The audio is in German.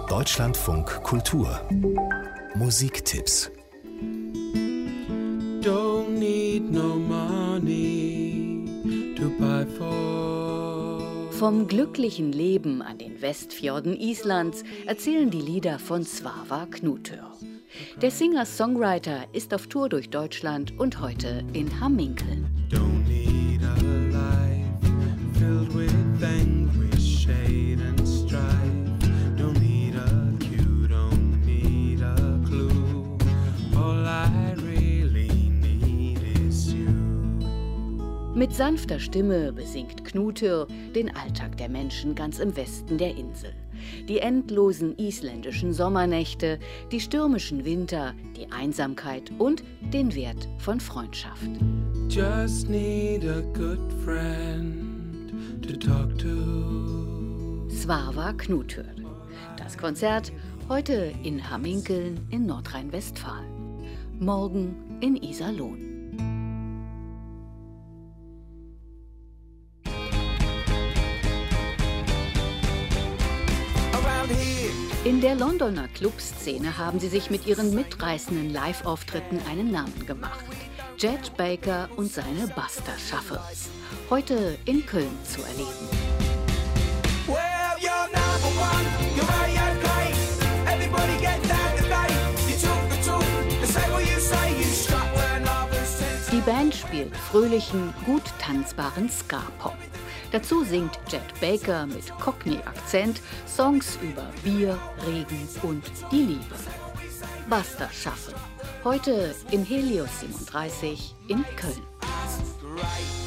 Deutschlandfunk Kultur Musiktipps. Don't need no money to buy for. Vom glücklichen Leben an den Westfjorden Islands erzählen die Lieder von Svava Knútur. Der Singer-Songwriter ist auf Tour durch Deutschland und heute in Hamminkeln. Don't need a life filled with anguish, shade and strife. Don't need a cue, don't need a clue. All I really need is you. Mit sanfter Stimme besingt Knútur den Alltag der Menschen ganz im Westen der Insel. Die endlosen isländischen Sommernächte, die stürmischen Winter, die Einsamkeit und den Wert von Freundschaft. Just need a good friend to talk to. Svava Knútur. Das Konzert heute in Hamminkeln in Nordrhein-Westfalen. Morgen in Iserlohn. In der Londoner Clubszene haben sie sich mit ihren mitreißenden Live-Auftritten einen Namen gemacht. Chet Baker und seine Buster Shuffles. Heute in Köln zu erleben. Die Band spielt fröhlichen, gut tanzbaren Ska-Pop. Dazu singt Chet Baker mit Cockney-Akzent Songs über Bier, Regen und die Liebe. Buster Shuffle. Heute im Helios 37 in Köln.